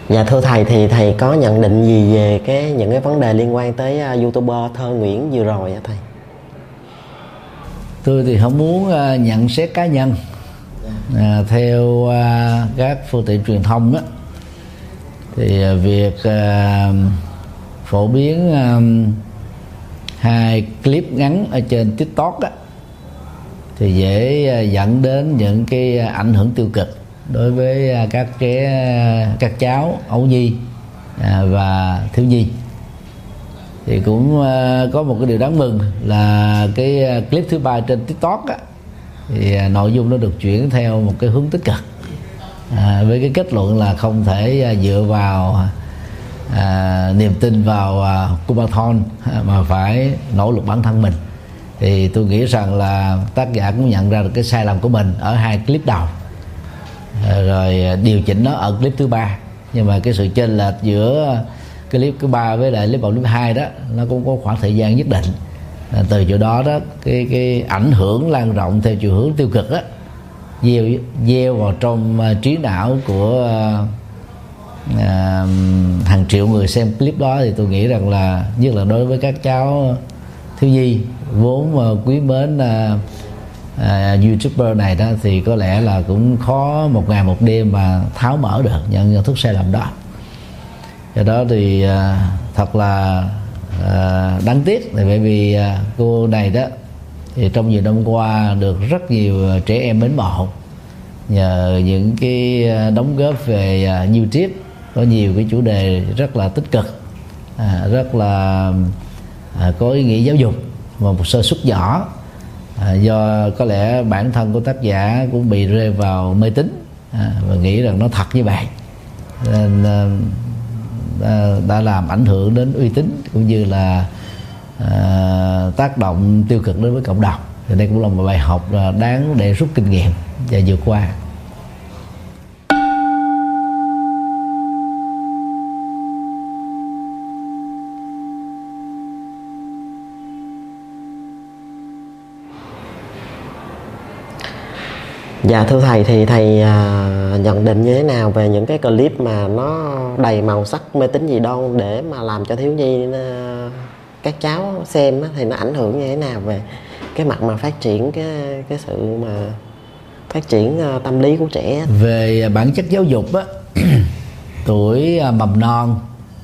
Dạ thưa thầy, thì thầy có nhận định gì về những cái vấn đề liên quan tới YouTuber Thơ Nguyễn vừa rồi á thầy? Tôi thì không muốn nhận xét cá nhân. Theo các phương tiện truyền thông đó, thì việc phổ biến hai clip ngắn ở trên TikTok đó, thì dễ dẫn đến những cái ảnh hưởng tiêu cực đối với các cháu ấu nhi và thiếu nhi. Thì cũng có một cái điều đáng mừng là cái clip thứ 3 trên TikTok á, thì nội dung nó được chuyển theo một cái hướng tích cực, với cái kết luận là không thể dựa vào niềm tin vào Kumathon mà phải nỗ lực bản thân mình. Thì tôi nghĩ rằng là tác giả cũng nhận ra được cái sai lầm của mình ở hai clip đầu, rồi điều chỉnh nó ở clip thứ 3. Nhưng mà cái sự chênh lệch giữa cái clip thứ 3 với lại clip 1, clip 2 đó, nó cũng có khoảng thời gian nhất định. Từ chỗ đó cái ảnh hưởng lan rộng theo chiều hướng tiêu cực á, gieo vào trong trí não của hàng triệu người xem clip đó. Thì tôi nghĩ rằng là nhất là đối với các cháu thiếu nhi vốn quý mến YouTuber này đó, thì có lẽ là cũng khó một ngày một đêm mà tháo mở được những nhận thức sai lầm đó. Do đó thì thật là đáng tiếc, bởi vì cô này đó thì trong nhiều năm qua được rất nhiều trẻ em mến mộ nhờ những cái đóng góp về YouTube, có nhiều cái chủ đề rất là tích cực, rất là có ý nghĩa giáo dục, và một sơ suất nhỏ do có lẽ bản thân của tác giả cũng bị rơi vào mê tín và nghĩ rằng nó thật như vậy, nên đã làm ảnh hưởng đến uy tín cũng như là tác động tiêu cực đến với cộng đồng. Thì đây cũng là một bài học đáng để rút kinh nghiệm và vượt qua. Dạ thưa thầy, thì thầy nhận định như thế nào về những cái clip mà nó đầy màu sắc mê tín dị đoan để mà làm cho thiếu nhi các cháu xem á, thì nó ảnh hưởng như thế nào về cái mặt mà phát triển cái sự mà phát triển tâm lý của trẻ? Về bản chất giáo dục á, tuổi mầm non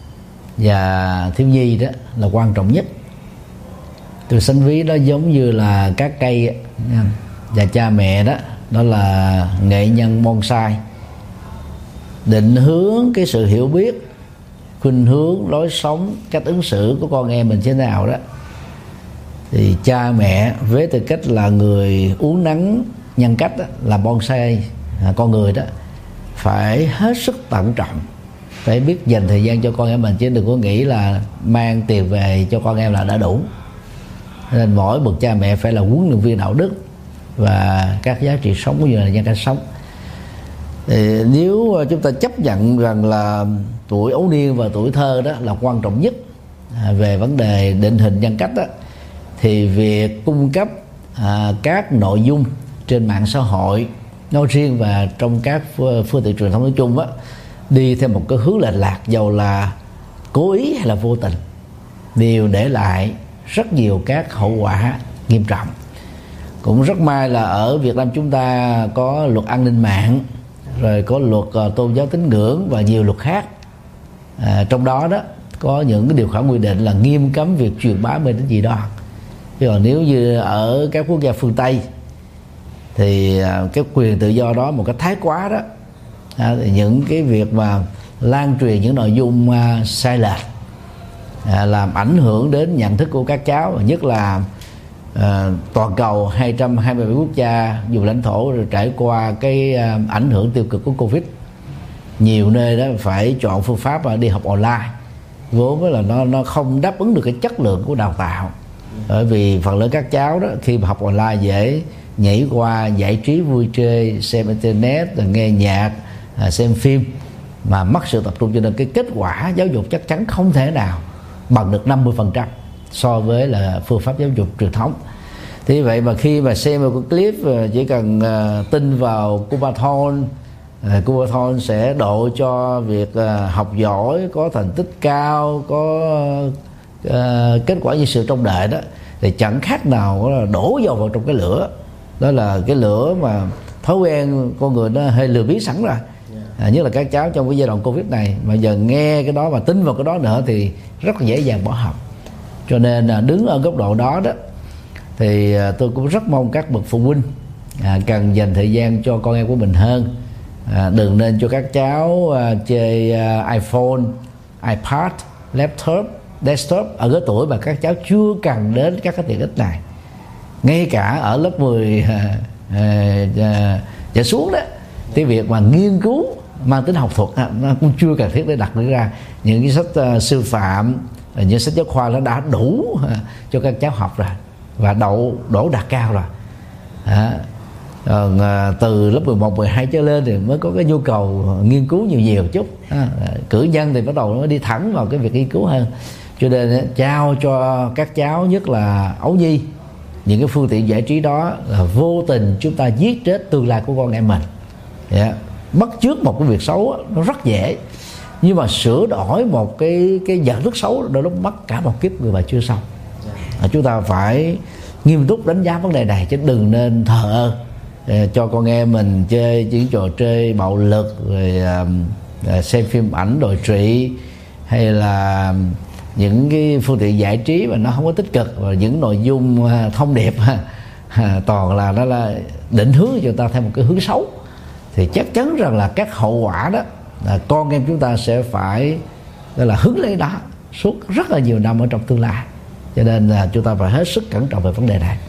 và thiếu nhi đó là quan trọng nhất. Tôi sánh ví nó giống như là các cây và cha mẹ đó là nghệ nhân bonsai, định hướng cái sự hiểu biết, khuynh hướng, lối sống, cách ứng xử của con em mình thế nào đó. Thì cha mẹ với tư cách là người uốn nắn nhân cách đó, là bonsai con người đó, phải hết sức tận trọng, phải biết dành thời gian cho con em mình, chứ đừng có nghĩ là mang tiền về cho con em là đã đủ. Nên mỗi bậc cha mẹ phải là huấn luyện viên đạo đức và các giá trị sống cũng như là nhân cách sống. Thì nếu chúng ta chấp nhận rằng là tuổi ấu niên và tuổi thơ đó là quan trọng nhất về vấn đề định hình nhân cách đó, thì việc cung cấp các nội dung trên mạng xã hội nói riêng và trong các phương tiện truyền thông nói chung á, đi theo một cái hướng lệch lạc, dầu là cố ý hay là vô tình, đều để lại rất nhiều các hậu quả nghiêm trọng. Cũng rất may là ở Việt Nam chúng ta có luật an ninh mạng, rồi có luật tôn giáo tín ngưỡng và nhiều luật khác. Trong đó có những cái điều khoản quy định là nghiêm cấm việc truyền bá mê tín dị đoan. Chứ còn nếu như ở các quốc gia phương Tây thì cái quyền tự do đó một cái thái quá đó, thì những cái việc mà lan truyền những nội dung sai lệch làm ảnh hưởng đến nhận thức của các cháu, và nhất là toàn cầu 227 quốc gia vùng lãnh thổ rồi trải qua cái ảnh hưởng tiêu cực của Covid. Nhiều nơi đó phải chọn phương pháp đi học online, vốn với là nó không đáp ứng được cái chất lượng của đào tạo. Bởi vì phần lớn các cháu đó khi mà học online dễ nhảy qua giải trí vui chơi, xem internet, nghe nhạc, xem phim mà mất sự tập trung, cho nên cái kết quả giáo dục chắc chắn không thể nào bằng được 50% so với là phương pháp giáo dục truyền thống. Thì vậy mà khi mà xem một cái clip chỉ cần tin vào Kumathon, Kumathon sẽ độ cho việc học giỏi, có thành tích cao, có kết quả như sự trông đợi đó, thì chẳng khác nào là đổ dầu vào trong cái lửa. Đó là cái lửa mà thói quen con người nó hơi lười biếng sẵn rồi. Nhất là các cháu trong cái giai đoạn Covid này, mà giờ nghe cái đó và tin vào cái đó nữa thì rất là dễ dàng bỏ học. Cho nên đứng ở góc độ đó thì tôi cũng rất mong các bậc phụ huynh cần dành thời gian cho con em của mình hơn. Đừng nên cho các cháu chơi iPhone, iPad, laptop, desktop ở cái tuổi mà các cháu chưa cần đến các cái tiện ích này. Ngay cả ở lớp 10 trở xuống đó, cái việc mà nghiên cứu mang tính học thuật nó cũng chưa cần thiết để đặt ra. Những cái sách sư phạm, những sách giáo khoa nó đã đủ cho các cháu học rồi, và đỗ đạt cao rồi. Còn từ lớp 11, 12 trở lên thì mới có cái nhu cầu nghiên cứu nhiều chút. Cử nhân thì bắt đầu nó đi thẳng vào cái việc nghiên cứu hơn. Cho nên trao cho các cháu, nhất là ấu nhi, những cái phương tiện giải trí đó là vô tình chúng ta giết chết tương lai của con em mình. Bắt chước một cái việc xấu nó rất dễ, nhưng mà sửa đổi một cái nhận thức xấu đôi lúc mất cả một kiếp người mà chưa xong. Chúng ta phải nghiêm túc đánh giá vấn đề này, chứ đừng nên thờ ơ cho con em mình chơi những trò chơi bạo lực, rồi xem phim ảnh đồi trụy, hay là những cái phương tiện giải trí mà nó không có tích cực, và những nội dung thông điệp toàn là nó là định hướng cho ta theo một cái hướng xấu, thì chắc chắn rằng là các hậu quả đó là con em chúng ta sẽ phải gọi là hứng lấy đó suốt rất là nhiều năm ở trong tương lai. Cho nên là chúng ta phải hết sức cẩn trọng về vấn đề này.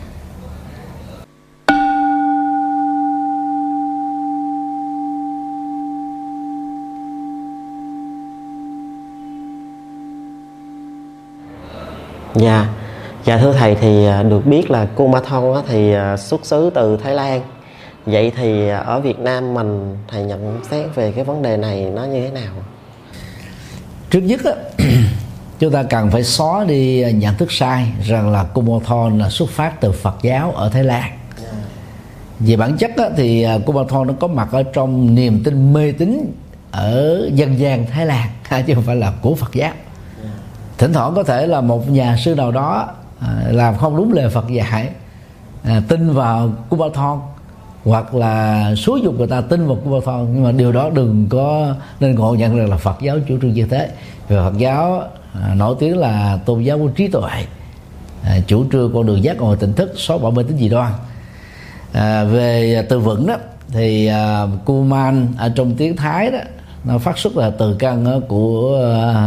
Dạ thưa thầy, thì được biết là Kumathon thì xuất xứ từ Thái Lan. Vậy thì ở Việt Nam mình, thầy nhận xét về cái vấn đề này nó như thế nào? Trước nhất chúng ta cần phải xóa đi nhận thức sai rằng là Kumathon là xuất phát từ Phật giáo ở Thái Lan. Về bản chất thì Kumathon nó có mặt ở trong niềm tin mê tín ở dân gian Thái Lan, chứ không phải là của Phật giáo. Thỉnh thoảng có thể là một nhà sư nào đó làm không đúng lời Phật dạy, tin vào Kumathon, hoặc là xúi dục người ta tin vào Kumathon, nhưng mà điều đó đừng có nên ngộ nhận rằng là Phật giáo chủ trương như thế. Vì Phật giáo nổi tiếng là tôn giáo của trí tuệ, chủ trương con đường giác ngộ tỉnh thức, xóa bỏ mê tín dị đoan. Về từ vựng đó thì Kuman ở trong tiếng Thái đó nó phát xuất là từ căn của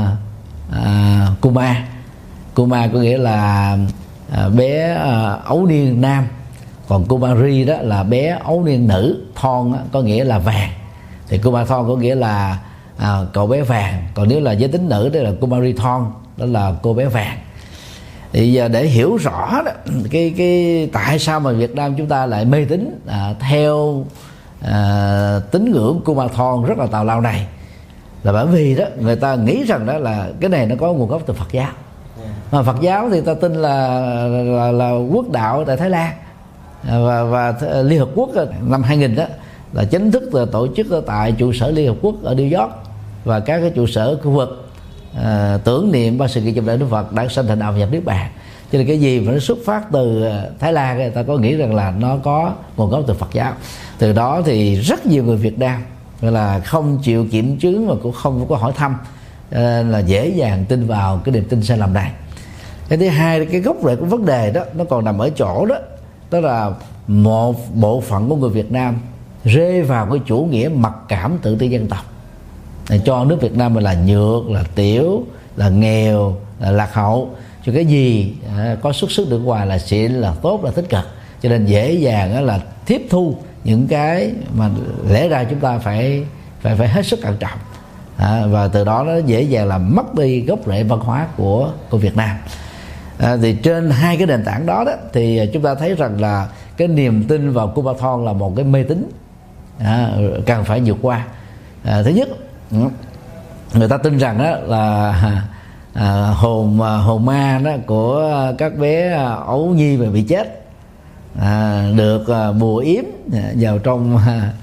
Kuma. Kuma có nghĩa là bé ấu niên nam, còn Kumari đó là bé ấu niên nữ. Thon có nghĩa là vàng, thì Kumathon có nghĩa là cậu bé vàng. Còn nếu là giới tính nữ đó là Kumari Thon, đó là cô bé vàng. Thì giờ để hiểu rõ đó, cái tại sao mà Việt Nam chúng ta lại mê tín theo tín ngưỡng Kumathon rất là tào lao này, là bởi vì đó người ta nghĩ rằng đó là cái này nó có nguồn gốc từ Phật giáo. Mà Phật giáo thì ta tin là quốc đạo tại Thái Lan, và Liên Hợp Quốc năm 2000 đó là chính thức tổ chức tại trụ sở Liên Hợp Quốc ở New York, và các cái trụ sở khu vực tưởng niệm ba sự kiện chập đại Đức Phật đã sanh thành đạo nhập niết bàn. Cho nên cái gì mà nó xuất phát từ Thái Lan, người ta có nghĩ rằng là nó có nguồn gốc từ Phật giáo. Từ đó thì rất nhiều người Việt Nam gọi là không chịu kiểm chứng và cũng không có hỏi thăm, là dễ dàng tin vào cái niềm tin sai lầm này. Cái thứ hai, cái gốc rễ của vấn đề đó nó còn nằm ở chỗ đó là một bộ phận của người Việt Nam rơi vào cái chủ nghĩa mặc cảm tự ti dân tộc, cho nước Việt Nam mình là nhược, là tiểu, là nghèo, là lạc hậu, cho cái gì có xuất sức được ngoài là xịn, là tốt, là tích cực. Cho nên dễ dàng là tiếp thu những cái mà lẽ ra chúng ta phải hết sức cẩn trọng, và từ đó nó dễ dàng làm mất đi gốc rễ văn hóa của Việt Nam. Thì trên hai cái nền tảng đó thì chúng ta thấy rằng là cái niềm tin vào Kumathon là một cái mê tín cần phải vượt qua. Thứ nhất, người ta tin rằng đó là hồn ma đó của các bé ấu nhi mà bị chết được bùa yếm vào trong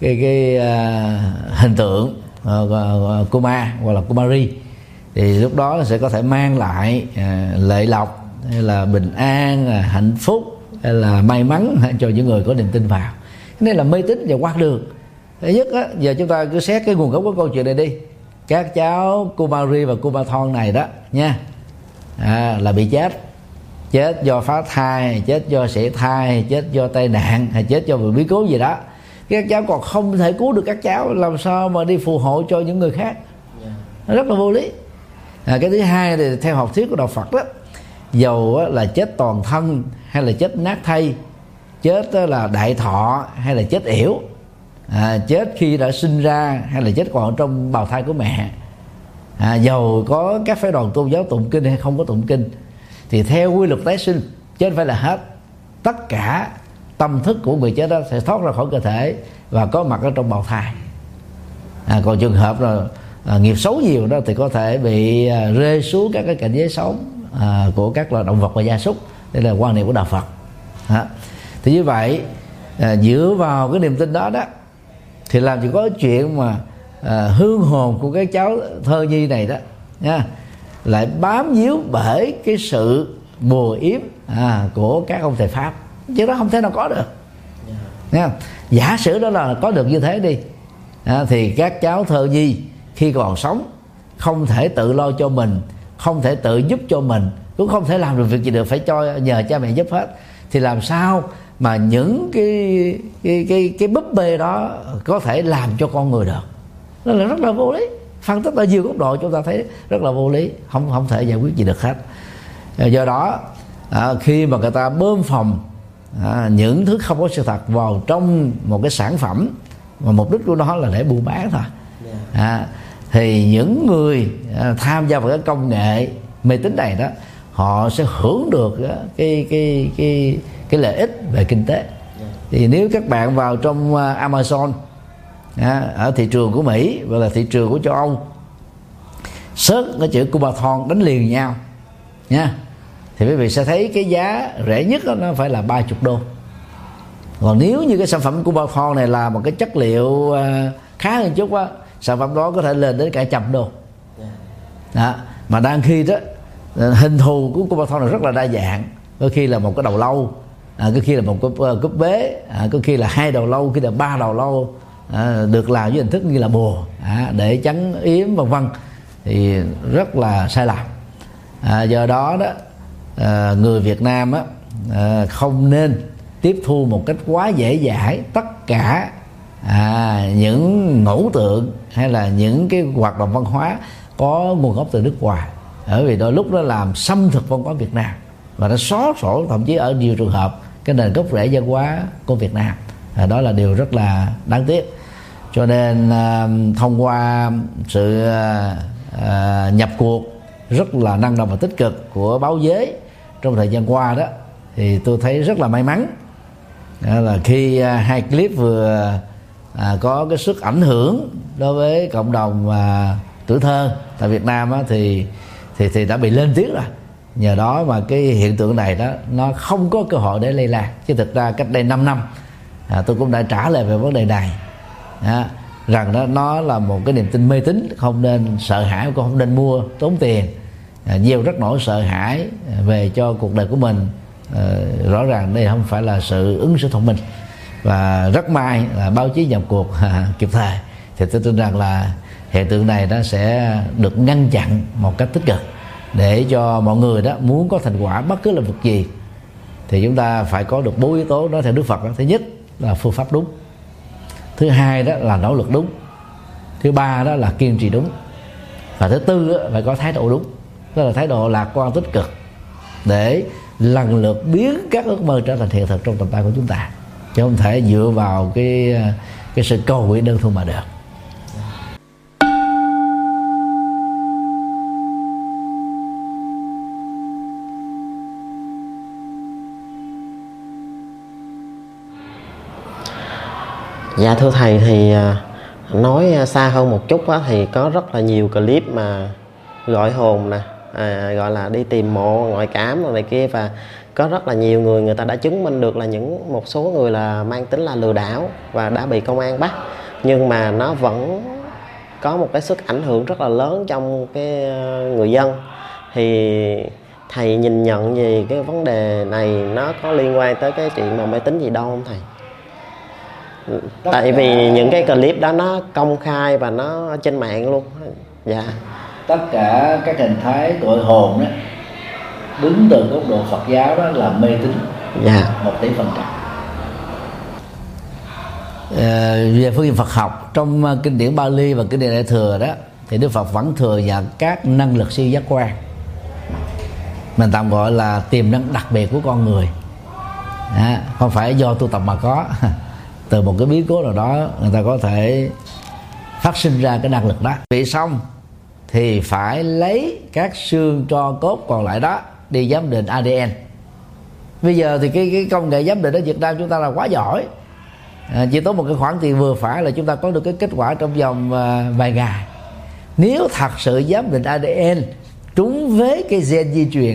hình tượng Kuma hoặc là Kumari, thì lúc đó sẽ có thể mang lại lợi lộc hay là bình an, hạnh phúc hay là may mắn cho những người có niềm tin vào. Nên là mê tín và quan đường. Thứ nhất á, giờ chúng ta cứ xét cái nguồn gốc của câu chuyện này đi. Các cháu Kumari và Kumathon này đó nha, là bị chết do phá thai, chết do sảy thai, chết do tai nạn, hay chết do biến cố gì đó. Các cháu còn không thể cứu được các cháu, làm sao mà đi phù hộ cho những người khác? Nó rất là vô lý. Cái thứ hai thì theo học thuyết của đạo Phật đó, dầu là chết toàn thân hay là chết nát thây, chết là đại thọ hay là chết yểu, chết khi đã sinh ra hay là chết còn trong bào thai của mẹ, dầu có các phái đoàn tôn giáo tụng kinh hay không có tụng kinh, thì theo quy luật tái sinh, chứ không phải là hết, tất cả tâm thức của người chết đó sẽ thoát ra khỏi cơ thể và có mặt ở trong bào thai. Còn trường hợp là nghiệp xấu nhiều đó thì có thể bị rơi xuống các cái cảnh giới sống của các loài động vật và gia súc. Đây là quan niệm của đạo Phật. Thì như vậy, dựa vào cái niềm tin đó đó, thì làm gì có chuyện mà hương hồn của các cháu thơ nhi này đó nha, lại bám víu bởi cái sự bùa yếm của các ông thầy Pháp. Chứ đó không thể nào có được nha. Giả sử đó là có được như thế đi, thì các cháu thơ nhi khi còn sống không thể tự lo cho mình, không thể tự giúp cho mình, cũng không thể làm được việc gì được, phải cho nhờ cha mẹ giúp hết. Thì làm sao mà những cái búp bê đó có thể làm cho con người được? Đó là rất là vô lý. Phân tích ở nhiều góc độ chúng ta thấy rất là vô lý, không thể giải quyết gì được hết. Do đó khi mà người ta bơm phồng những thứ không có sự thật vào trong một cái sản phẩm mà mục đích của nó là để buôn bán thôi, thì những người tham gia vào cái công nghệ mê tín này đó, họ sẽ hưởng được cái lợi ích về kinh tế. Thì nếu các bạn vào trong Amazon ở thị trường của Mỹ và là thị trường của châu Âu, search cái chữ Kumathon đánh liền nhau nha, thì quý vị sẽ thấy cái giá rẻ nhất đó, nó phải là 30 đô. Còn nếu như cái sản phẩm Kumathon này là một cái chất liệu khá hơn chút á, sản phẩm đó có thể lên đến cả 100 đô. Đó. Mà đang khi đó hình thù của Kumathon là rất là đa dạng. Có khi là một cái đầu lâu, có khi là một cái cúp bế, có khi là 2 đầu lâu, khi là 3 đầu lâu, được làm với hình thức như là bùa để chấn yếm vân vân, thì rất là sai lầm. Do đó đó người Việt Nam không nên tiếp thu một cách quá dễ dãi tất cả những ngẫu tượng hay là những cái hoạt động văn hóa có nguồn gốc từ nước ngoài, bởi vì đôi lúc nó làm xâm thực văn hóa Việt Nam và nó xóa sổ thậm chí ở nhiều trường hợp cái nền gốc rễ văn hóa của Việt Nam. Đó là điều rất là đáng tiếc. Cho nên thông qua sự nhập cuộc rất là năng động và tích cực của báo giới trong thời gian qua đó, thì tôi thấy rất là may mắn là khi hai clip vừa có cái sức ảnh hưởng đối với cộng đồng tuổi thơ tại Việt Nam á, thì đã bị lên tiếng rồi. Nhờ đó mà cái hiện tượng này đó nó không có cơ hội để lây lan. Chứ thực ra cách đây 5 năm tôi cũng đã trả lời về vấn đề này, rằng đó nó là một cái niềm tin mê tín, không nên sợ hãi, cũng không nên mua tốn tiền, gieo rất nỗi sợ hãi về cho cuộc đời của mình. Rõ ràng đây không phải là sự ứng xử thông minh, và rất may là báo chí nhập cuộc kịp thời, thì tôi tin rằng là hiện tượng này nó sẽ được ngăn chặn một cách tích cực, để cho mọi người đó muốn có thành quả bất cứ là việc gì thì chúng ta phải có được 4 yếu tố đó theo Đức Phật đó. Thứ nhất là phương pháp đúng, thứ hai đó là nỗ lực đúng, thứ ba đó là kiên trì đúng, và thứ tư đó phải có thái độ đúng, tức là thái độ lạc quan tích cực, để lần lượt biến các ước mơ trở thành hiện thực trong tầm tay của chúng ta, chứ không thể dựa vào cái sự cầu nguyện đơn thuần mà được. Dạ thưa thầy, thì nói xa hơn một chút á, thì có rất là nhiều clip mà gọi hồn nè, gọi là đi tìm mộ ngoại cảm rồi này kia, và có rất là nhiều người ta đã chứng minh được là một số người là mang tính là lừa đảo và đã bị công an bắt, nhưng mà nó vẫn có một cái sức ảnh hưởng rất là lớn trong cái người dân. Thì thầy nhìn nhận gì cái vấn đề này, nó có liên quan tới cái chuyện mà mê tín gì đâu không thầy? Tại vì những cái clip đó nó công khai và nó ở trên mạng luôn. Dạ. Tất cả các hình thái tội hồn đó, đứng từ góc độ Phật giáo đó là mê tín. Dạ. 100%. Về phương diện Phật học, trong kinh điển Bali và kinh điển Đại thừa đó, thì Đức Phật vẫn thừa nhận các năng lực siêu giác quan, mình tạm gọi là tiềm năng đặc biệt của con người. Không phải do tu tập mà có, từ một cái biến cố nào đó người ta có thể phát sinh ra cái năng lực đó. Vì xong thì phải lấy các xương tro cốt còn lại đó đi giám định ADN. Bây giờ thì cái công nghệ giám định ở Việt Nam chúng ta là quá giỏi, chỉ tốn một cái khoản tiền vừa phải là chúng ta có được cái kết quả trong vòng vài ngày. Nếu thật sự giám định ADN trúng với cái gen di truyền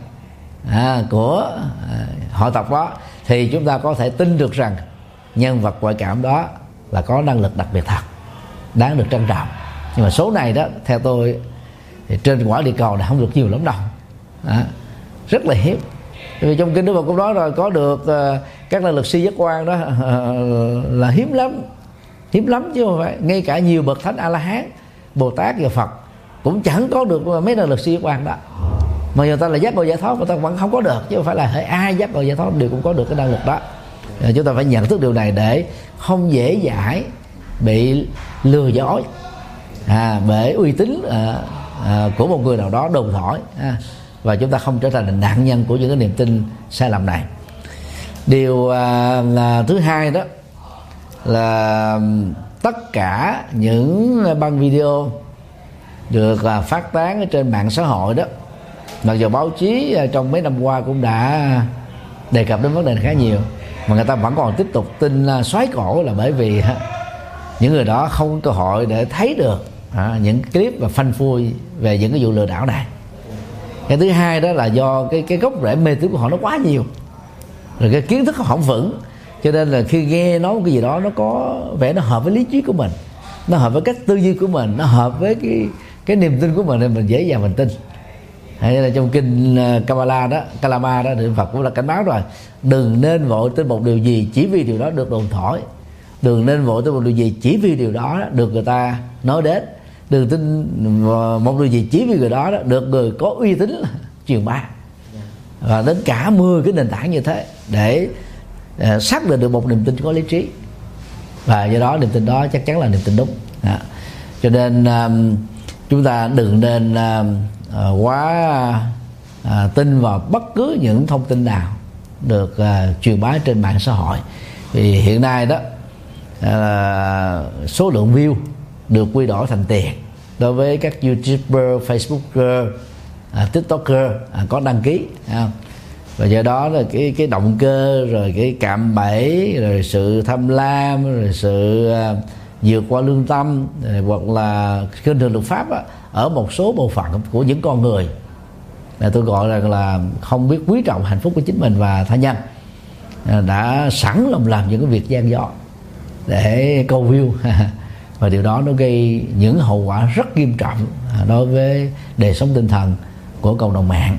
của họ tộc đó, thì chúng ta có thể tin được rằng nhân vật ngoại cảm đó là có năng lực đặc biệt thật, đáng được trân trọng. Nhưng mà số này đó, theo tôi thì trên quả địa cầu này không được nhiều lắm đâu, rất là hiếm. Vì trong kinh Đức Phật cũng nói rồi, có được các năng lực siêu giác quan đó là hiếm lắm chứ không phải. Ngay cả nhiều bậc thánh A La Hán, Bồ Tát và Phật cũng chẳng có được mấy năng lực siêu giác quan đó. Mà người ta là giác ngộ giải thoát, người ta vẫn không có được, chứ không phải là ai giác ngộ giải thoát đều cũng có được cái năng lực đó. Chúng ta phải nhận thức điều này để không dễ dãi bị lừa dối bởi uy tín của một người nào đó đồn thổi, và chúng ta không trở thành nạn nhân của những cái niềm tin sai lầm này. Điều thứ hai đó là tất cả những băng video được phát tán ở trên mạng xã hội đó, mặc dù báo chí trong mấy năm qua cũng đã đề cập đến vấn đề này khá nhiều, mà người ta vẫn còn tiếp tục tin xoáy cổ, là bởi vì những người đó không có cơ hội để thấy được những clip và phanh phui về những cái vụ lừa đảo này. Cái thứ hai đó là do cái gốc rễ mê tín của họ nó quá nhiều, rồi cái kiến thức họ không vững, cho nên là khi nghe nói một cái gì đó nó có vẻ nó hợp với lý trí của mình, nó hợp với cách tư duy của mình, nó hợp với cái niềm tin của mình, nên mình dễ dàng mình tin. Hay là trong kinh Kalama đó, Đức Phật cũng là cảnh báo rồi, đừng nên vội tin một điều gì chỉ vì điều đó được đồn thổi, đừng nên vội tin một điều gì chỉ vì điều đó được người ta nói đến, đừng tin một điều gì chỉ vì người đó được người có uy tín truyền bá. Và đến cả 10 cái nền tảng như thế để xác định được một niềm tin có lý trí, và do đó niềm tin đó chắc chắn là niềm tin đúng. Cho nên chúng ta đừng nên quá tin vào bất cứ những thông tin nào được truyền bá trên mạng xã hội. Vì hiện nay đó số lượng view được quy đổi thành tiền đối với các YouTuber, Facebooker, TikToker có đăng ký, và do đó là cái động cơ, rồi cái cạm bẫy, rồi sự tham lam, rồi sự vượt qua lương tâm, hoặc là khinh thường luật pháp ở một số bộ phận của những con người là tôi gọi là không biết quý trọng hạnh phúc của chính mình và tha nhân, đã sẵn lòng làm những cái việc gian dó để câu view và điều đó nó gây những hậu quả rất nghiêm trọng đối với đời sống tinh thần của cộng đồng mạng.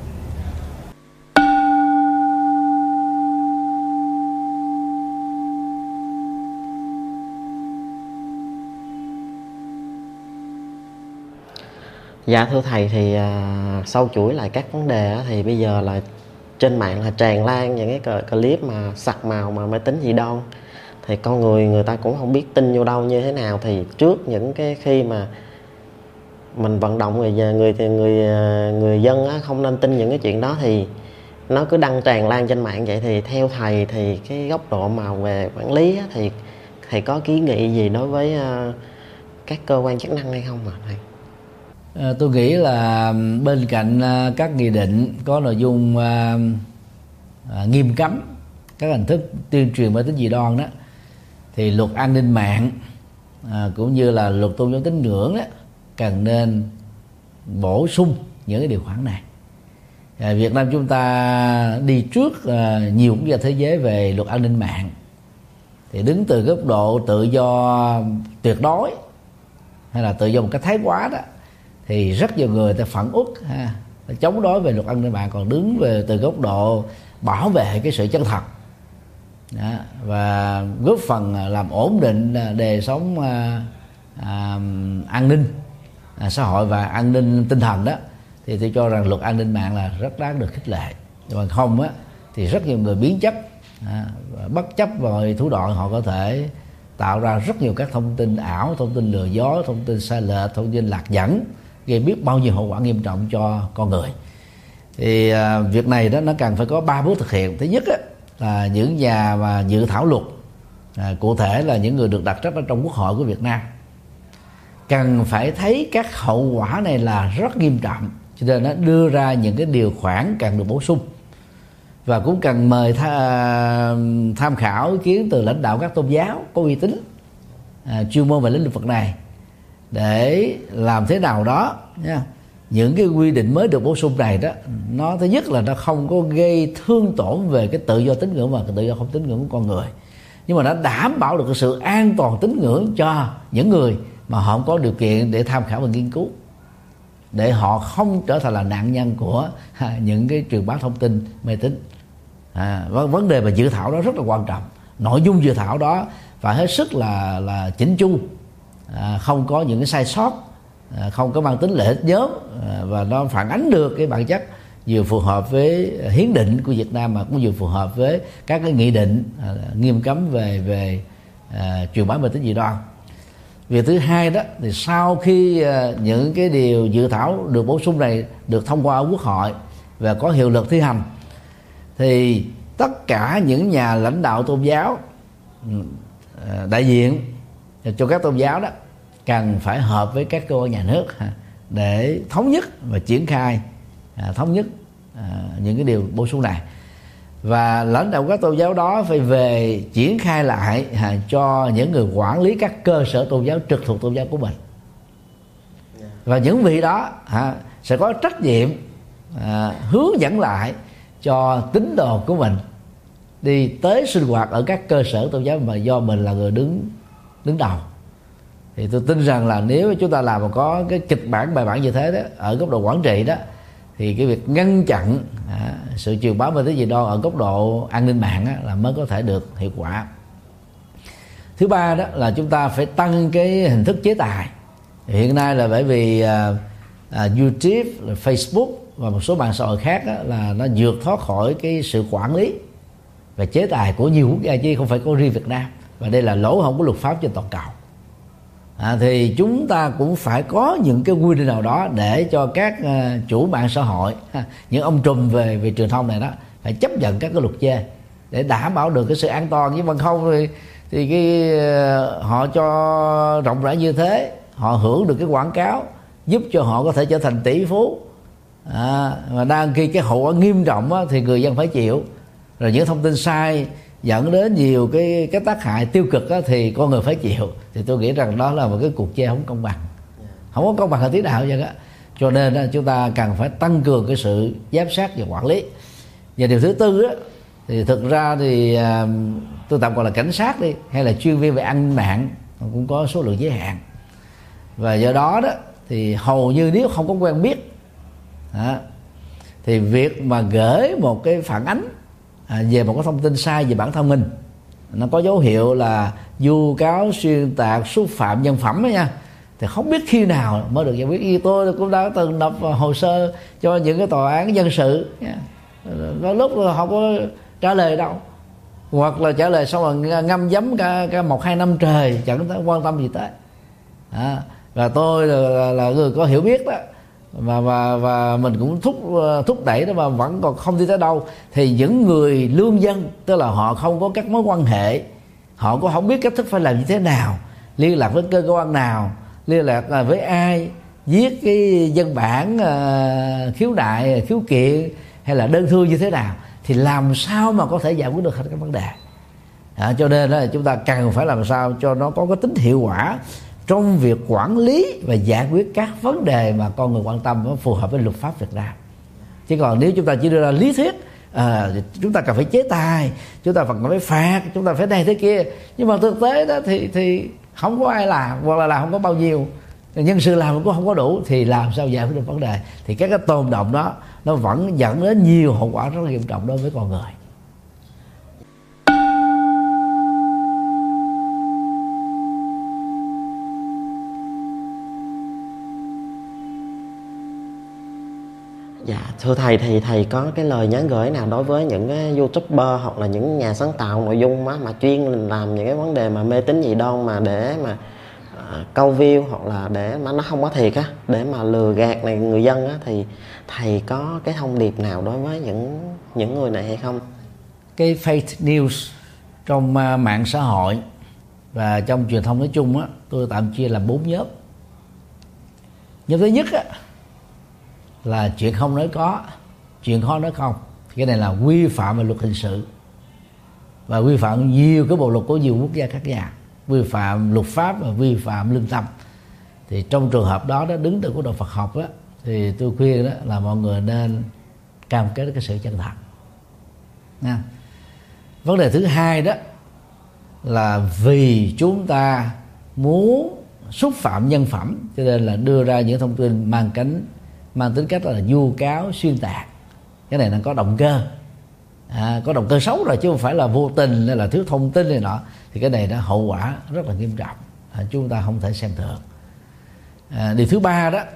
Dạ thưa thầy, thì sâu chuỗi lại các vấn đề á, thì bây giờ là trên mạng là tràn lan những cái clip mà sặc màu mà mê tín dị đoan, thì con người ta cũng không biết tin vô đâu như thế nào. Thì trước những cái khi mà mình vận động người dân á, không nên tin những cái chuyện đó, thì nó cứ đăng tràn lan trên mạng vậy, thì theo thầy thì cái góc độ mà về quản lý á, thì thầy có kiến nghị gì đối với các cơ quan chức năng hay không ạ thầy? Tôi nghĩ là bên cạnh các nghị định có nội dung nghiêm cấm các hình thức tuyên truyền mê tín dị đoan đó, thì luật an ninh mạng cũng như là luật tôn giáo tín ngưỡng đó cần nên bổ sung những cái điều khoản này. Việt Nam chúng ta đi trước nhiều quốc gia thế giới về luật an ninh mạng. Thì đứng từ góc độ tự do tuyệt đối hay là tự do một cách thái quá đó, thì rất nhiều người ta phản út chống đối về luật an ninh mạng, còn đứng về từ góc độ bảo vệ cái sự chân thật đó, và góp phần làm ổn định đời sống an ninh xã hội và an ninh tinh thần đó, thì tôi cho rằng luật an ninh mạng là rất đáng được khích lệ. Còn không á thì rất nhiều người biến chất, bất chấp mọi thủ đoạn, họ có thể tạo ra rất nhiều các thông tin ảo, thông tin lừa dối, thông tin sai lệch, thông tin lạc dẫn, gây biết bao nhiêu hậu quả nghiêm trọng cho con người. Thì việc này đó nó cần phải có 3 bước thực hiện. Thứ nhất á, là những nhà mà dự thảo luật, cụ thể là những người được đặt trách ở trong Quốc hội của Việt Nam, cần phải thấy các hậu quả này là rất nghiêm trọng, cho nên nó đưa ra những cái điều khoản cần được bổ sung. Và cũng cần mời tham khảo ý kiến từ lãnh đạo các tôn giáo có uy tín, chuyên môn về lĩnh vực này, để làm thế nào đó nha, những cái quy định mới được bổ sung này đó, nó thứ nhất là nó không có gây thương tổn về cái tự do tín ngưỡng và cái tự do không tín ngưỡng của con người, nhưng mà nó đảm bảo được cái sự an toàn tín ngưỡng cho những người mà họ không có điều kiện để tham khảo và nghiên cứu, để họ không trở thành là nạn nhân của những cái truyền bá thông tin mê tín. Vấn đề mà dự thảo đó rất là quan trọng. Nội dung dự thảo đó phải hết sức là chỉnh chu, không có những cái sai sót, không có mang tính lợi ích nhóm, và nó phản ánh được cái bản chất vừa phù hợp với hiến định của Việt Nam mà cũng vừa phù hợp với các cái nghị định nghiêm cấm về truyền bá mê tín dị đoan. Việc thứ hai đó thì sau khi những cái điều dự thảo được bổ sung này được thông qua ở Quốc hội và có hiệu lực thi hành, thì tất cả những nhà lãnh đạo tôn giáo đại diện cho các tôn giáo đó cần phải hợp với các cơ quan nhà nước để thống nhất và triển khai thống nhất những cái điều bổ sung này. Và lãnh đạo các tôn giáo đó phải về triển khai lại cho những người quản lý các cơ sở tôn giáo trực thuộc tôn giáo của mình. Và những vị đó sẽ có trách nhiệm hướng dẫn lại cho tín đồ của mình đi tới sinh hoạt ở các cơ sở tôn giáo mà do mình là người đứng đầu. Thì tôi tin rằng là nếu chúng ta làm mà có cái kịch bản bài bản như thế đó ở góc độ quản trị đó, thì cái việc ngăn chặn sự truyền bá mê tín dị đoan ở góc độ an ninh mạng là mới có thể được hiệu quả. Thứ ba đó là chúng ta phải tăng cái hình thức chế tài. Hiện nay là bởi vì YouTube, Facebook và một số mạng xã hội khác là nó vượt thoát khỏi cái sự quản lý và chế tài của nhiều quốc gia chứ không phải có riêng Việt Nam, và đây là lỗ hổng của luật pháp trên toàn cầu. Thì chúng ta cũng phải có những cái quy định nào đó để cho các chủ mạng xã hội, những ông trùm về truyền thông này đó phải chấp nhận các cái luật chê để đảm bảo được cái sự an toàn. Nhưng bằng không thì họ cho rộng rãi như thế, họ hưởng được cái quảng cáo giúp cho họ có thể trở thành tỷ phú, mà đang khi cái hậu quả nghiêm trọng thì người dân phải chịu. Rồi những thông tin sai dẫn đến nhiều cái tác hại tiêu cực thì con người phải chịu. Thì tôi nghĩ rằng đó là một cái cuộc chơi không công bằng, không có công bằng ở tí nào vậy á. Cho nên chúng ta cần phải tăng cường cái sự giám sát và quản lý. Và điều thứ tư thì thực ra thì tôi tạm gọi là cảnh sát đi, hay là chuyên viên về an ninh mạng cũng có số lượng giới hạn. Và do đó thì hầu như nếu không có quen biết thì việc mà gửi một cái phản ánh về một cái thông tin sai về bản thân mình, nó có dấu hiệu là vu cáo, xuyên tạc, xúc phạm nhân phẩm đó nha, thì không biết khi nào mới được giải quyết. Như tôi cũng đã từng nộp hồ sơ cho những cái tòa án dân sự, có lúc là không có trả lời đâu, hoặc là trả lời xong rồi ngâm giấm cả 1-2 năm trời chẳng quan tâm gì tới. Và tôi là người có hiểu biết đó, và mình cũng thúc đẩy đó mà vẫn còn không đi tới đâu. Thì những người lương dân, tức là họ không có các mối quan hệ, họ cũng không biết cách thức phải làm như thế nào, liên lạc với cơ quan nào, liên lạc với ai, viết cái văn bản khiếu nại, khiếu kiện hay là đơn thư như thế nào, thì làm sao mà có thể giải quyết được cái vấn đề. Cho nên là chúng ta cần phải làm sao cho nó có cái tính hiệu quả, trong việc quản lý và giải quyết các vấn đề mà con người quan tâm nó phù hợp với luật pháp Việt Nam. Chứ còn nếu chúng ta chỉ đưa ra lý thuyết, chúng ta cần phải chế tài, chúng ta cần phải phạt, chúng ta phải này thế kia, nhưng mà thực tế đó thì không có ai làm, hoặc là làm không có bao nhiêu, nhân sự làm cũng không có đủ, thì làm sao giải quyết được vấn đề? Thì các cái tồn động đó nó vẫn dẫn đến nhiều hậu quả rất là nghiêm trọng đối với con người. Dạ, thưa thầy, thì thầy có cái lời nhắn gửi nào đối với những cái YouTuber hoặc là những nhà sáng tạo nội dung mà chuyên làm những cái vấn đề mà mê tín dị đoan mà để mà câu view, hoặc là để mà nó không có thiệt á, để mà lừa gạt này người dân á, thì thầy có cái thông điệp nào đối với những người này hay không? Cái fake news trong mạng xã hội và trong truyền thông nói chung á, tôi tạm chia làm 4 nhóm. Nhóm thứ nhất á là chuyện không nói có, chuyện khó nói không. Cái này là vi phạm về luật hình sự và vi phạm nhiều cái bộ luật của nhiều quốc gia khác nhau, vi phạm luật pháp và vi phạm lương tâm. Thì trong trường hợp đó, đứng từ góc độ Phật học á, thì tôi khuyên đó là mọi người nên cam kết cái sự chân thật nha. Vấn đề thứ hai đó là vì chúng ta muốn xúc phạm nhân phẩm, cho nên là đưa ra những thông tin mang tính cách là vu cáo, xuyên tạc. Cái này là có động cơ, có động cơ xấu rồi, chứ không phải là vô tình hay là thiếu thông tin này nọ. Thì cái này nó hậu quả rất là nghiêm trọng, chúng ta không thể xem thường. Điều thứ ba đó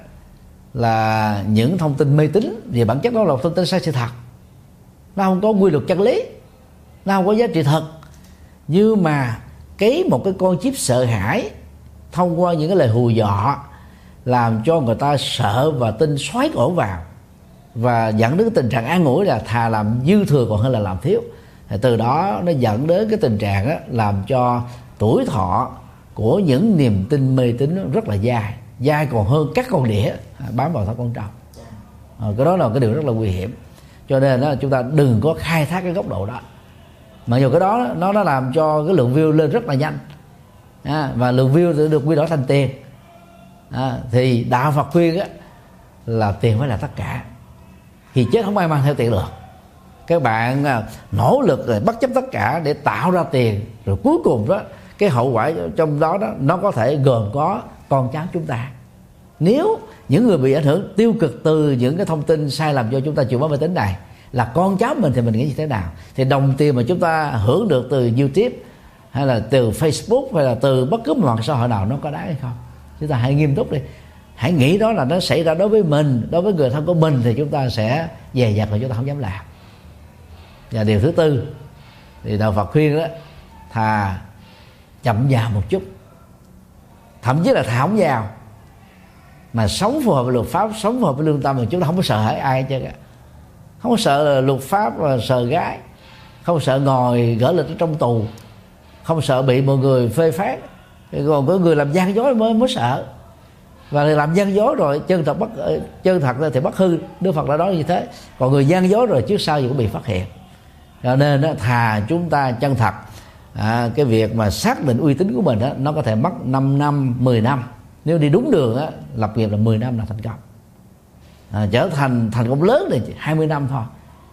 là những thông tin mê tín, về bản chất đó là thông tin sai sự thật, nó không có quy luật chân lý, nó không có giá trị thật, nhưng mà một cái con chip sợ hãi thông qua những cái lời hù dọa làm cho người ta sợ và tin xoáy cổ vào, và dẫn đến cái tình trạng an ủi là thà làm dư thừa còn hơn là làm thiếu. Từ đó nó dẫn đến cái tình trạng đó, làm cho tuổi thọ của những niềm tin mê tín rất là dài còn hơn các con đĩa bám vào thau con trâu. Cái đó là cái điều rất là nguy hiểm. Cho nên đó, chúng ta đừng có khai thác cái góc độ đó. Mặc dù cái đó nó làm cho cái lượng view lên rất là nhanh, và lượng view được quy đổi thành tiền. Thì đạo Phật khuyên á, là tiền phải là tất cả, thì chết không ai mang theo tiền được. Các bạn nỗ lực rồi bất chấp tất cả để tạo ra tiền, rồi cuối cùng đó cái hậu quả trong đó nó có thể gồm có con cháu chúng ta. Nếu những người bị ảnh hưởng tiêu cực từ những cái thông tin sai lầm do chúng ta chịu mắc mê tín này là con cháu mình, thì mình nghĩ như thế nào? Thì đồng tiền mà chúng ta hưởng được từ YouTube hay là từ Facebook hay là từ bất cứ một mạng xã hội nào, nó có đáng hay không? Chúng ta hãy nghiêm túc đi, hãy nghĩ đó là nó xảy ra đối với mình, đối với người thân của mình, thì chúng ta sẽ dè dặt và chúng ta không dám làm. Và điều thứ tư thì đạo Phật khuyên đó, thà chậm già một chút, thậm chí là thà không giàu, mà sống phù hợp với luật pháp, sống phù hợp với lương tâm, thì chúng ta không có sợ hãi ai hết trơn cả. Không có sợ là luật pháp và sợ gái, không sợ ngồi gỡ lịch ở trong tù, không sợ bị mọi người phê phán. Còn có người làm gian dối mới sợ, và làm gian dối rồi chân thật thì bất hư. Đức Phật đã nói như thế. Còn người gian dối rồi trước sau gì cũng bị phát hiện. Cho nên đó, thà chúng ta chân thật. Cái việc mà xác định uy tín của mình đó, nó có thể mất 5 năm, 10 năm. Nếu đi đúng đường đó, lập nghiệp là 10 năm là thành công. Trở thành thành công lớn thì 20 năm thôi.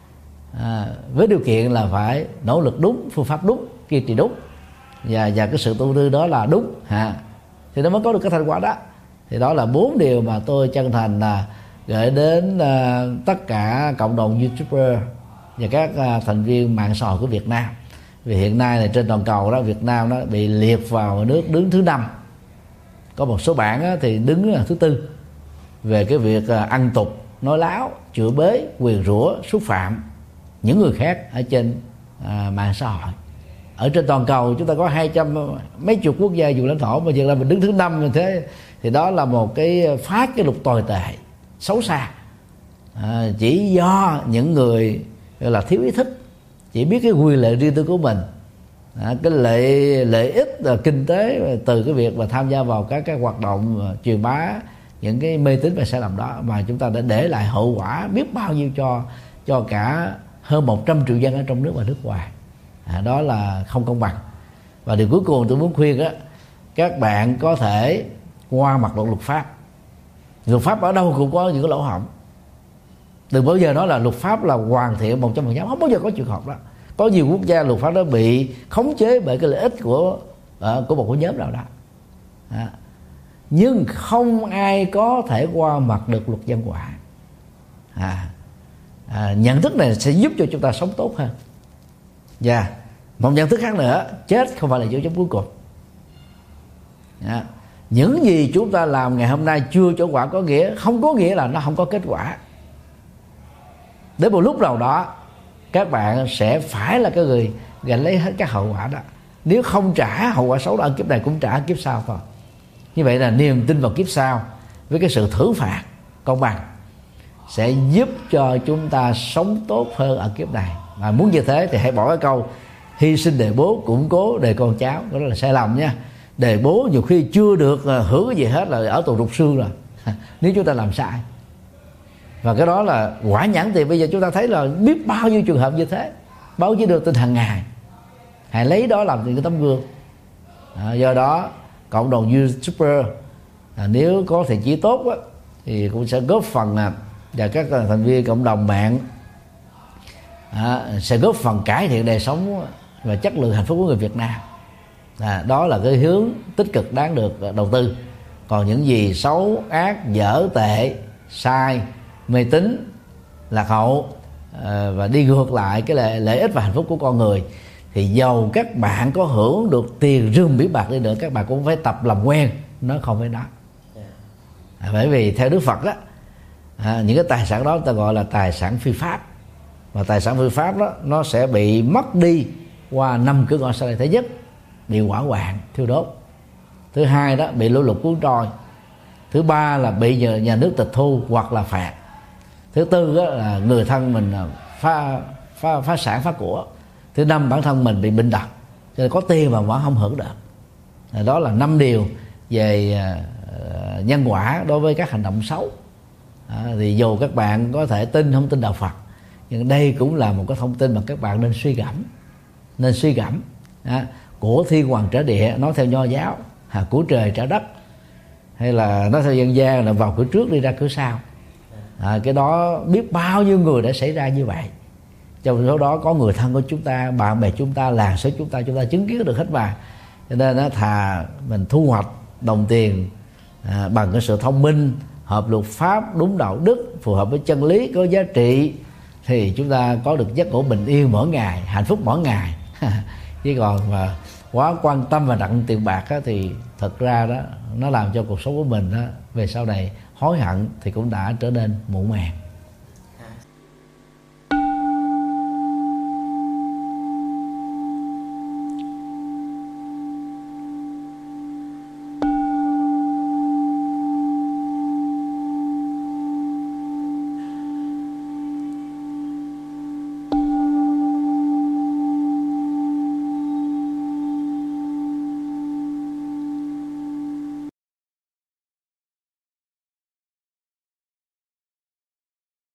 Với điều kiện là phải nỗ lực đúng, phương pháp đúng, kiên trì đúng, và cái sự tu tư đó là đúng, thì nó mới có được cái thành quả đó. Thì đó là 4 điều mà tôi chân thành là gửi đến tất cả cộng đồng YouTuber và các thành viên mạng xã hội của Việt Nam. Vì hiện nay là trên toàn cầu đó, Việt Nam nó bị liệt vào nước đứng thứ 5. Có một số bạn đó thì đứng là thứ 4 về cái việc ăn tục, nói láo, chửi bới, nguyền rủa, xúc phạm những người khác ở trên mạng xã hội. Ở trên toàn cầu chúng ta có 200 mấy chục quốc gia vùng lãnh thổ, mà giờ là mình đứng thứ 5 như thế, thì đó là một cái phá cái luật tồi tệ, xấu xa. Chỉ do những người gọi là thiếu ý thức, chỉ biết cái quyền lợi riêng tư của mình, cái lợi ích kinh tế từ cái việc mà tham gia vào các cái hoạt động truyền bá những cái mê tín và sai lầm đó, mà chúng ta đã để lại hậu quả biết bao nhiêu cho cả hơn 100 triệu dân ở trong nước và nước ngoài. Đó là không công bằng. Và điều cuối cùng tôi muốn khuyên đó, các bạn có thể qua mặt được luật pháp. Luật pháp ở đâu cũng có những cái lỗ hổng. Đừng bao giờ nói là luật pháp là hoàn thiện 100%, không bao giờ có trường hợp đó. Có nhiều quốc gia luật pháp đó bị khống chế bởi cái lợi ích của một cái nhóm nào đó. Nhưng không ai có thể qua mặt được luật nhân quả. Nhận thức này sẽ giúp cho chúng ta sống tốt hơn. Và một nhận thức khác nữa, chết không phải là dấu chấm cuối cùng. Những gì chúng ta làm ngày hôm nay chưa cho quả không có nghĩa là nó không có kết quả. Đến một lúc nào đó các bạn sẽ phải là cái người gánh lấy hết các hậu quả đó. Nếu không trả hậu quả xấu đó ở kiếp này, cũng trả ở kiếp sau thôi. Như vậy là niềm tin vào kiếp sau với cái sự thưởng phạt công bằng sẽ giúp cho chúng ta sống tốt hơn ở kiếp này. Mà muốn như thế thì hãy bỏ cái câu hy sinh đề bố củng cố đề con cháu, đó là sai lầm nha. Đề bố nhiều khi chưa được hưởng cái gì hết là ở tù rục xương rồi nếu chúng ta làm sai. Và cái đó là quả nhãn tiền. Bây giờ chúng ta thấy là biết bao nhiêu trường hợp như thế, báo chí đưa tin hàng ngày. Hãy lấy đó làm những cái tấm gương. Do đó cộng đồng YouTuber nếu có thiện chí tốt á, thì cũng sẽ góp phần và các thành viên cộng đồng mạng sẽ góp phần cải thiện đời sống và chất lượng hạnh phúc của người Việt Nam. Đó là cái hướng tích cực đáng được đầu tư. Còn những gì xấu ác, dở tệ, sai, mê tín, lạc hậu và đi ngược lại cái lợi ích và hạnh phúc của con người, thì dầu các bạn có hưởng được tiền rừng bí bạc đi nữa, các bạn cũng phải tập làm quen nó không với nó. Bởi vì theo Đức Phật đó, những cái tài sản đó ta gọi là tài sản phi pháp. Và tài sản phi pháp đó nó sẽ bị mất đi qua 5 cửa ngõ sau đây. Thứ nhất, bị hỏa hoạn thiêu đốt. Thứ hai đó, bị lũ lụt cuốn trôi. Thứ ba là bị nhà nước tịch thu hoặc là phạt. Thứ tư đó là người thân mình phá sản phá của. Thứ năm, bản thân mình bị bệnh tật, cho nên có tiền mà vẫn không hưởng được. Đó là 5 điều về nhân quả đối với các hành động xấu. Thì dù các bạn có thể tin không tin đạo Phật, nhưng đây cũng là một cái thông tin mà các bạn nên suy gẫm. Của thiên hoàng trả địa nói theo Nho giáo, của trời trả đất, hay là nói theo dân gian là vào cửa trước đi ra cửa sau. Cái đó biết bao nhiêu người đã xảy ra như vậy. Trong số đó có người thân của chúng ta, bạn bè chúng ta, làng xóm chúng ta chứng kiến được hết mà. Cho nên nó thà mình thu hoạch đồng tiền bằng cái sự thông minh, hợp luật pháp, đúng đạo đức, phù hợp với chân lý, có giá trị, thì chúng ta có được giấc ngủ bình yên mỗi ngày, hạnh phúc mỗi ngày. Chứ còn mà quá quan tâm và nặng tiền bạc á, thì thật ra đó nó làm cho cuộc sống của mình đó, về sau này hối hận thì cũng đã trở nên muộn màng.